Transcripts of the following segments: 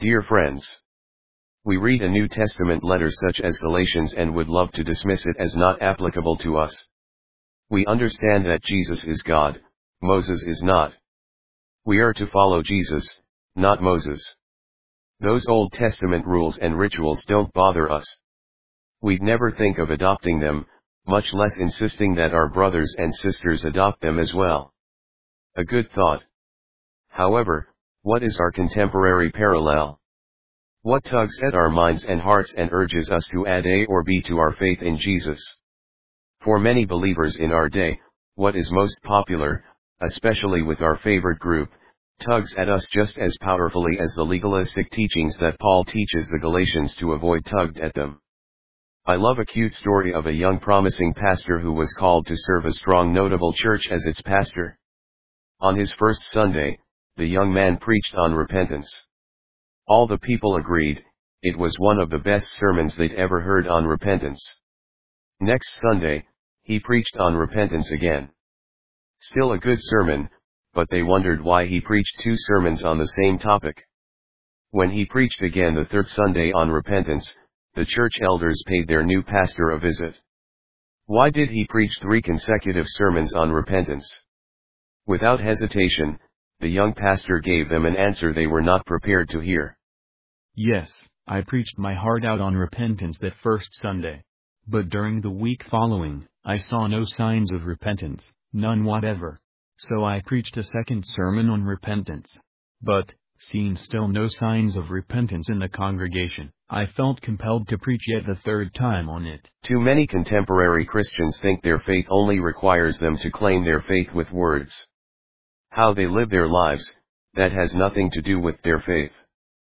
Dear friends, we read a New Testament letter such as Galatians and would love to dismiss it as not applicable to us. We understand that Jesus is God, Moses is not. We are to follow Jesus, not Moses. Those Old Testament rules and rituals don't bother us. We'd never think of adopting them, much less insisting that our brothers and sisters adopt them as well. A good thought. However, what is our contemporary parallel? What tugs at our minds and hearts and urges us to add A or B to our faith in Jesus? For many believers in our day, what is most popular, especially with our favorite group, tugs at us just as powerfully as the legalistic teachings that Paul teaches the Galatians to avoid tugged at them. I love a cute story of a young promising pastor who was called to serve a strong notable church as its pastor. On his first Sunday, the young man preached on repentance. All the people agreed, it was one of the best sermons they'd ever heard on repentance. Next Sunday, he preached on repentance again. Still a good sermon, but they wondered why he preached two sermons on the same topic. When he preached again the third Sunday on repentance, the church elders paid their new pastor a visit. Why did he preach 3 consecutive sermons on repentance? Without hesitation, the young pastor gave them an answer they were not prepared to hear. Yes, I preached my heart out on repentance that first Sunday. But during the week following, I saw no signs of repentance, none whatever. So I preached a second sermon on repentance. But, seeing still no signs of repentance in the congregation, I felt compelled to preach yet the third time on it. Too many contemporary Christians think their faith only requires them to claim their faith with words. How they live their lives, that has nothing to do with their faith.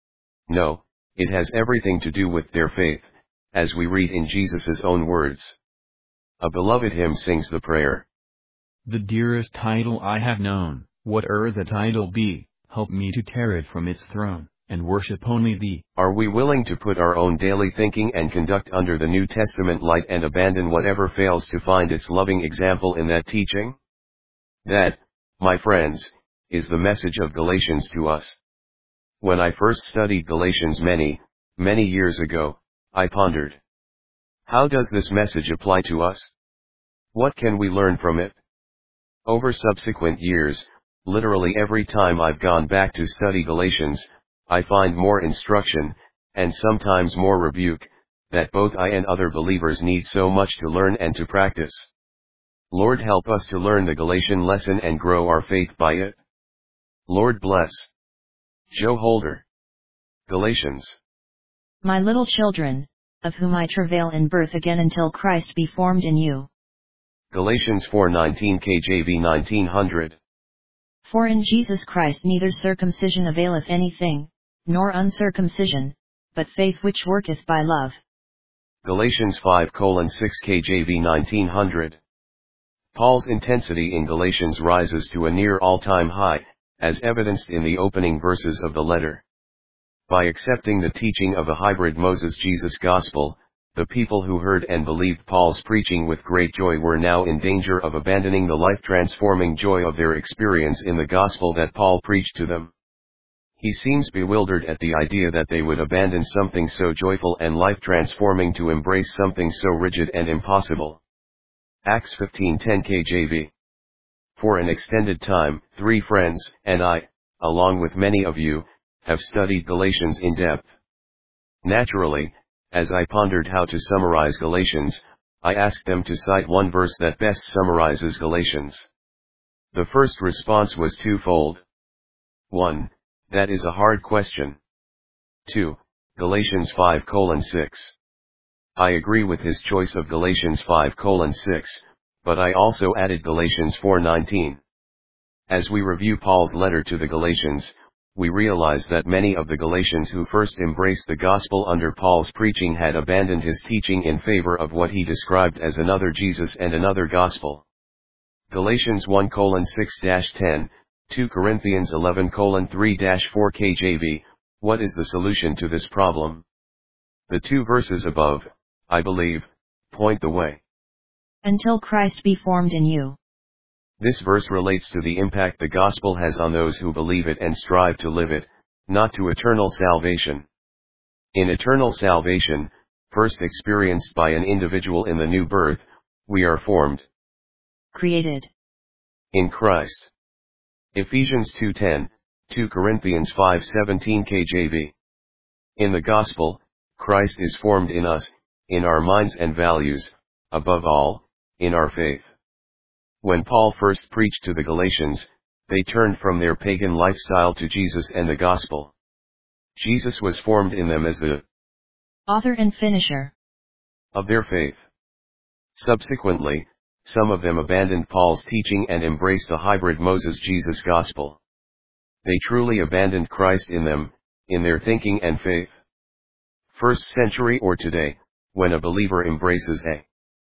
No, it has everything to do with their faith, as we read in Jesus' own words. A beloved hymn sings the prayer. The dearest title I have known, whate'er the title be, help me to tear it from its throne, and worship only Thee. Are we willing to put our own daily thinking and conduct under the New Testament light and abandon whatever fails to find its loving example in that teaching? That, my friends, is the message of Galatians to us. When I first studied Galatians many years ago, I pondered. How does this message apply to us? What can we learn from it? Over subsequent years, literally every time I've gone back to study Galatians, I find more instruction, and sometimes more rebuke, that both I and other believers need so much to learn and to practice. Lord, help us to learn the Galatian lesson and grow our faith by it. Lord bless. Joe Holder. Galatians. My little children, of whom I travail in birth again until Christ be formed in you. Galatians 4:19 KJV 1900. For in Jesus Christ neither circumcision availeth anything, nor uncircumcision, but faith which worketh by love. Galatians 5:6 KJV 1900. Paul's intensity in Galatians rises to a near all-time high, as evidenced in the opening verses of the letter. By accepting the teaching of a hybrid Moses-Jesus gospel, the people who heard and believed Paul's preaching with great joy were now in danger of abandoning the life-transforming joy of their experience in the gospel that Paul preached to them. He seems bewildered at the idea that they would abandon something so joyful and life-transforming to embrace something so rigid and impossible. Acts 15:10 KJV. For an extended time, 3 friends, and I, along with many of you, have studied Galatians in depth. Naturally, as I pondered how to summarize Galatians, I asked them to cite one verse that best summarizes Galatians. The first response was twofold. 1. That is a hard question. 2. Galatians 5:6. I agree with his choice of Galatians 5:6, but I also added Galatians 4:19. As we review Paul's letter to the Galatians, we realize that many of the Galatians who first embraced the gospel under Paul's preaching had abandoned his teaching in favor of what he described as another Jesus and another gospel. Galatians 1:6-10, 2 Corinthians 11:3-4 KJV, what is the solution to this problem? The 2 verses above, I believe, point the way. Until Christ be formed in you. This verse relates to the impact the gospel has on those who believe it and strive to live it, not to eternal salvation. In eternal salvation, first experienced by an individual in the new birth, we are formed, created in Christ. Ephesians 2:10, 2 Corinthians 5:17 KJV. In the gospel, Christ is formed in us, in our minds and values, above all, in our faith. When Paul first preached to the Galatians, they turned from their pagan lifestyle to Jesus and the gospel. Jesus was formed in them as the author and finisher of their faith. Subsequently, some of them abandoned Paul's teaching and embraced the hybrid Moses-Jesus gospel. They truly abandoned Christ in them, in their thinking and faith. First century or today, when a believer embraces a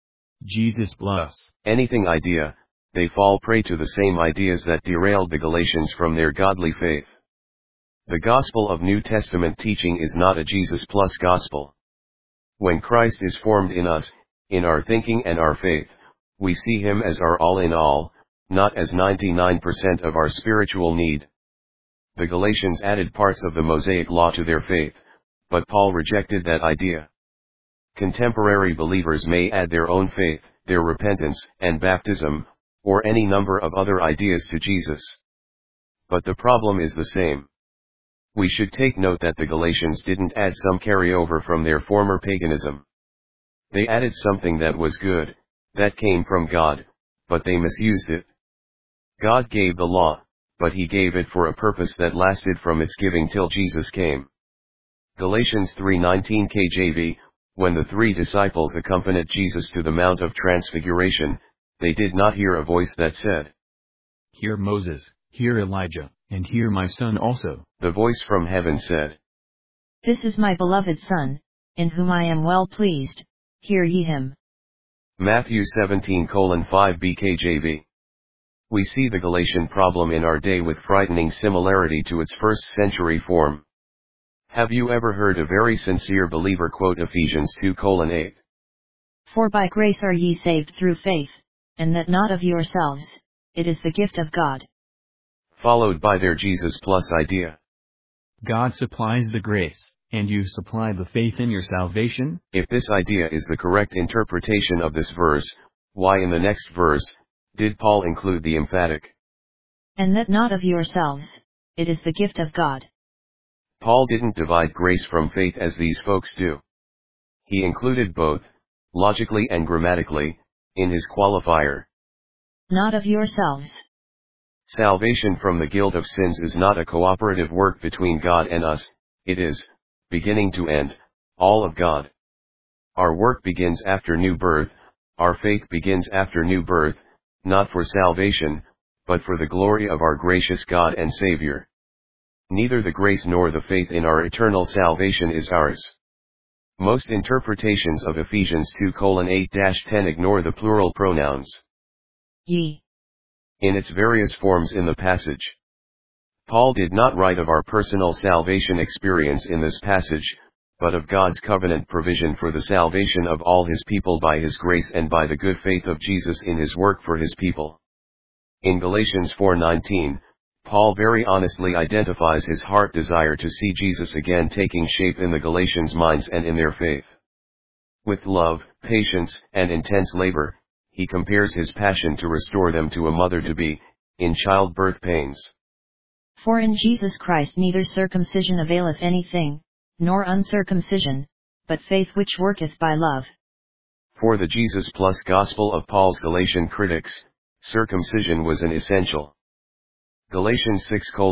Jesus plus anything idea, they fall prey to the same ideas that derailed the Galatians from their godly faith. The gospel of New Testament teaching is not a Jesus plus gospel. When Christ is formed in us, in our thinking and our faith, we see him as our all in all, not as 99% of our spiritual need. The Galatians added parts of the Mosaic law to their faith, but Paul rejected that idea. Contemporary believers may add their own faith, their repentance and baptism, or any number of other ideas to Jesus. But the problem is the same. We should take note that the Galatians didn't add some carryover from their former paganism. They added something that was good, that came from God, but they misused it. God gave the law, but he gave it for a purpose that lasted from its giving till Jesus came. Galatians 3:19 KJV, when the 3 disciples accompanied Jesus to the Mount of Transfiguration, they did not hear a voice that said, "Hear Moses, hear Elijah, and hear my son also." The voice from heaven said, "This is my beloved Son, in whom I am well pleased, hear ye him." Matthew 17:5 BKJV. We see the Galatian problem in our day with frightening similarity to its first century form. Have you ever heard a very sincere believer quote Ephesians 2:8? "For by grace are ye saved through faith, and that not of yourselves, it is the gift of God." Followed by their Jesus plus idea. God supplies the grace, and you supply the faith in your salvation? If this idea is the correct interpretation of this verse, why in the next verse did Paul include the emphatic, "And that not of yourselves, it is the gift of God"? Paul didn't divide grace from faith as these folks do. He included both, logically and grammatically, in his qualifier. Not of yourselves. Salvation from the guilt of sins is not a cooperative work between God and us, it is, beginning to end, all of God. Our work begins after new birth, our faith begins after new birth, not for salvation, but for the glory of our gracious God and Savior. Neither the grace nor the faith in our eternal salvation is ours. Most interpretations of Ephesians 2:8-10 ignore the plural pronouns Ye in its various forms in the passage. Paul did not write of our personal salvation experience in this passage, but of God's covenant provision for the salvation of all his people by his grace and by the good faith of Jesus in his work for his people. In Galatians 4:19, Paul very honestly identifies his heart desire to see Jesus again taking shape in the Galatians' minds and in their faith. With love, patience, and intense labor, he compares his passion to restore them to a mother-to-be, in childbirth pains. For in Jesus Christ neither circumcision availeth anything, nor uncircumcision, but faith which worketh by love. For the Jesus plus gospel of Paul's Galatian critics, circumcision was an essential. Galatians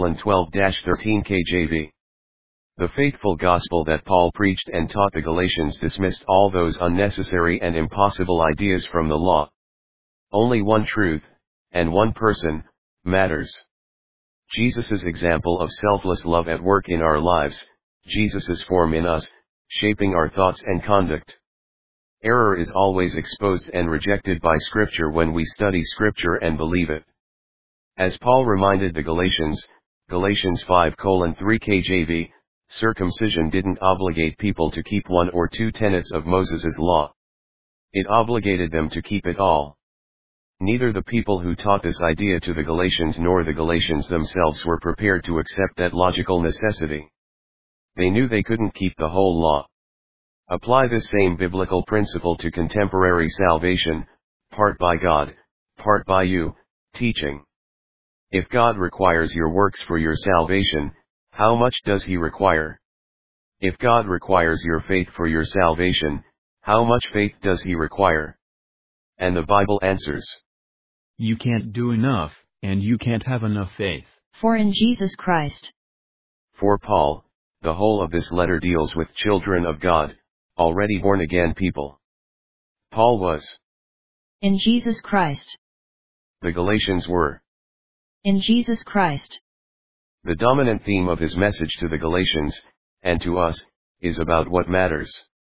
6:12-13 KJV. The faithful gospel that Paul preached and taught the Galatians dismissed all those unnecessary and impossible ideas from the law. Only one truth, and one person, matters. Jesus' example of selfless love at work in our lives, Jesus' form in us, shaping our thoughts and conduct. Error is always exposed and rejected by Scripture when we study Scripture and believe it. As Paul reminded the Galatians, Galatians 5:3 KJV, circumcision didn't obligate people to keep one or two tenets of Moses' law. It obligated them to keep it all. Neither the people who taught this idea to the Galatians nor the Galatians themselves were prepared to accept that logical necessity. They knew they couldn't keep the whole law. Apply this same biblical principle to contemporary salvation, part by God, part by you, teaching. If God requires your works for your salvation, how much does He require? If God requires your faith for your salvation, how much faith does He require? And the Bible answers, You can't do enough, and you can't have enough faith. For in Jesus Christ. For Paul, the whole of this letter deals with children of God, already born again people. Paul was. In Jesus Christ. The Galatians were. In Jesus Christ. The dominant theme of his message to the Galatians, and to us, is about what matters.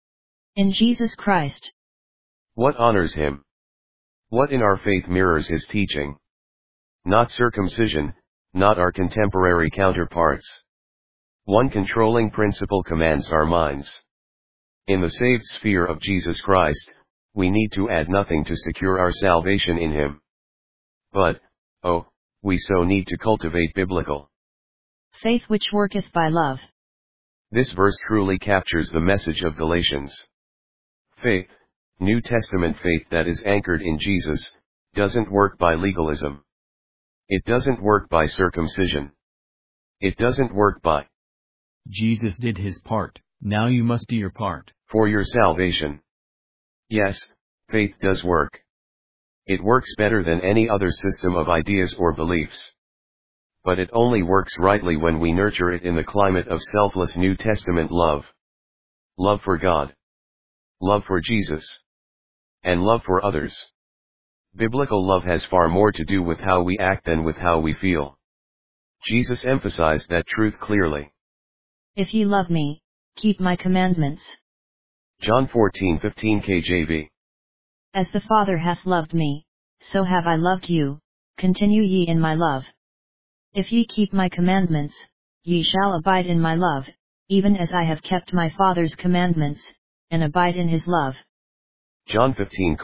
In Jesus Christ. What honors Him? What in our faith mirrors His teaching? Not circumcision, not our contemporary counterparts. One controlling principle commands our minds. In the saved sphere of Jesus Christ, we need to add nothing to secure our salvation in Him. But, oh, we so need to cultivate biblical faith which worketh by love. This verse truly captures the message of Galatians. Faith, New Testament faith that is anchored in Jesus, doesn't work by legalism. It doesn't work by circumcision. It doesn't work by Jesus did His part, now you must do your part. For your salvation. Yes, faith does work. It works better than any other system of ideas or beliefs. But it only works rightly when we nurture it in the climate of selfless New Testament love. Love for God. Love for Jesus. And love for others. Biblical love has far more to do with how we act than with how we feel. Jesus emphasized that truth clearly. If ye love me, keep my commandments. John 14:15 KJV. As the Father hath loved me, so have I loved you, continue ye in my love. If ye keep my commandments, ye shall abide in my love, even as I have kept my Father's commandments, and abide in His love. John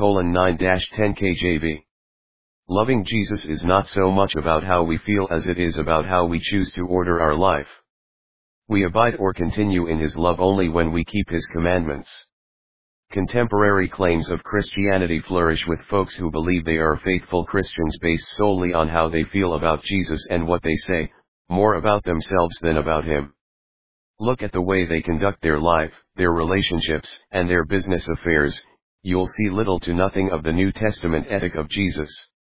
15:9-10 KJV. Loving Jesus is not so much about how we feel as it is about how we choose to order our life. We abide or continue in His love only when we keep His commandments. Contemporary claims of Christianity flourish with folks who believe they are faithful Christians based solely on how they feel about Jesus and what they say, more about themselves than about Him. Look at the way they conduct their life, their relationships, and their business affairs. You'll see little to nothing of the New Testament ethic of Jesus.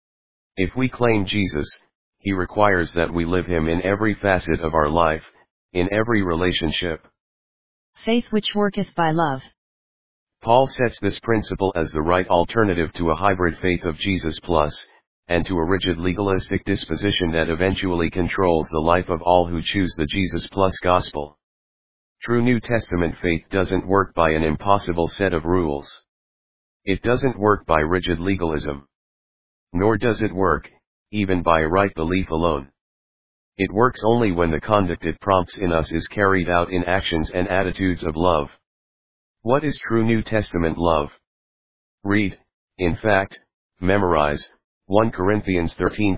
If we claim Jesus, He requires that we live Him in every facet of our life, in every relationship. Faith which worketh by love. Paul sets this principle as the right alternative to a hybrid faith of Jesus plus, and to a rigid legalistic disposition that eventually controls the life of all who choose the Jesus plus gospel. True New Testament faith doesn't work by an impossible set of rules. It doesn't work by rigid legalism. Nor does it work, even by right belief alone. It works only when the conduct it prompts in us is carried out in actions and attitudes of love. What is true New Testament love? Read, in fact, memorize, 1 Corinthians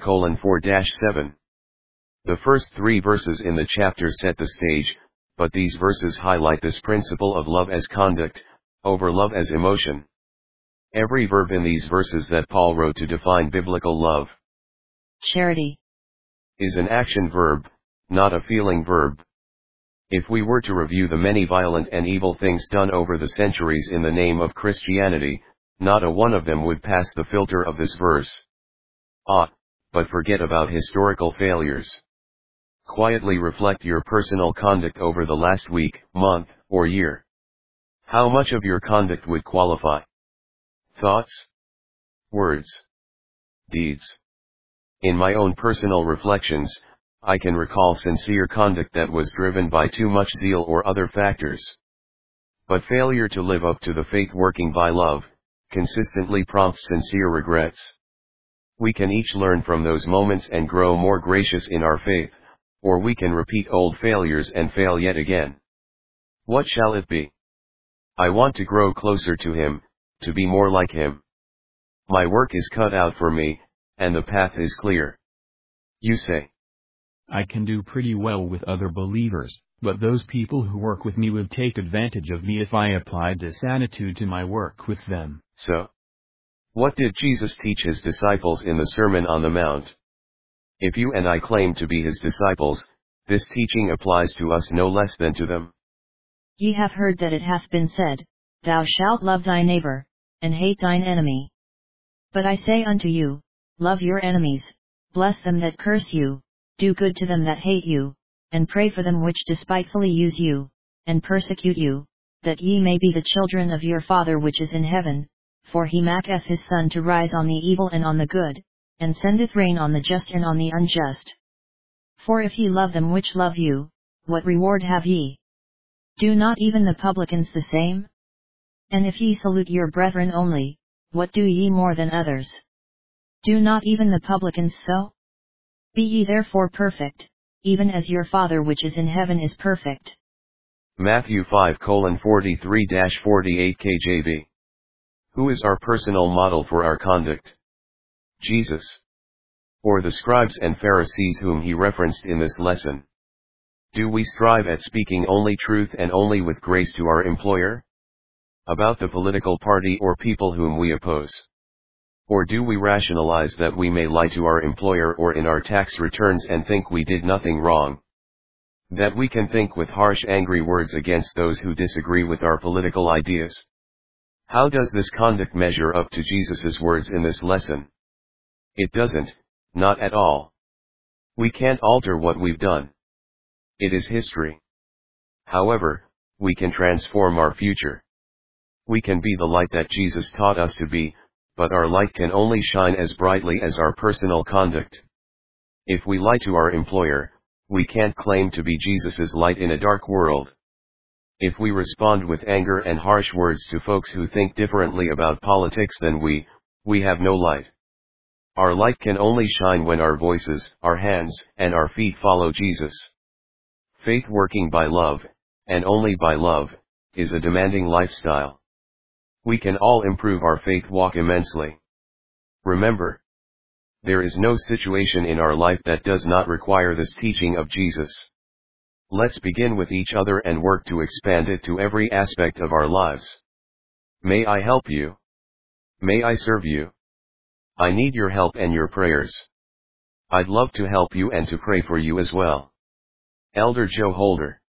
13:4-7. The first 3 verses in the chapter set the stage, but these verses highlight this principle of love as conduct, over love as emotion. Every verb in these verses that Paul wrote to define biblical love, charity, is an action verb, not a feeling verb. If we were to review the many violent and evil things done over the centuries in the name of Christianity, not a one of them would pass the filter of this verse. But forget about historical failures. Quietly reflect your personal conduct over the last week, month, or year. How much of your conduct would qualify? Thoughts? Words? Deeds? In my own personal reflections, I can recall sincere conduct that was driven by too much zeal or other factors. But failure to live up to the faith working by love, consistently prompts sincere regrets. We can each learn from those moments and grow more gracious in our faith, or we can repeat old failures and fail yet again. What shall it be? I want to grow closer to Him, to be more like Him. My work is cut out for me, and the path is clear. You say, I can do pretty well with other believers, but those people who work with me would take advantage of me if I applied this attitude to my work with them. So, what did Jesus teach his disciples in the Sermon on the Mount? If you and I claim to be his disciples, this teaching applies to us no less than to them. Ye have heard that it hath been said, Thou shalt love thy neighbor, and hate thine enemy. But I say unto you, love your enemies, bless them that curse you, do good to them that hate you, and pray for them which despitefully use you, and persecute you, that ye may be the children of your Father which is in heaven, for he maketh his sun to rise on the evil and on the good, and sendeth rain on the just and on the unjust. For if ye love them which love you, what reward have ye? Do not even the publicans the same? And if ye salute your brethren only, what do ye more than others? Do not even the publicans so? Be ye therefore perfect, even as your Father which is in heaven is perfect. Matthew 5:43-48 KJV. Who is our personal model for our conduct? Jesus. Or the scribes and Pharisees whom he referenced in this lesson? Do we strive at speaking only truth and only with grace to our employer? About the political party or people whom we oppose? Or do we rationalize that we may lie to our employer or in our tax returns and think we did nothing wrong? That we can think with harsh angry words against those who disagree with our political ideas? How does this conduct measure up to Jesus' words in this lesson? It doesn't, not at all. We can't alter what we've done. It is history. However, we can transform our future. We can be the light that Jesus taught us to be, but our light can only shine as brightly as our personal conduct. If we lie to our employer, we can't claim to be Jesus' light in a dark world. If we respond with anger and harsh words to folks who think differently about politics than we have no light. Our light can only shine when our voices, our hands, and our feet follow Jesus. Faith working by love, and only by love, is a demanding lifestyle. We can all improve our faith walk immensely. Remember, there is no situation in our life that does not require this teaching of Jesus. Let's begin with each other and work to expand it to every aspect of our lives. May I help you? May I serve you? I need your help and your prayers. I'd love to help you and to pray for you as well. Elder Joe Holder.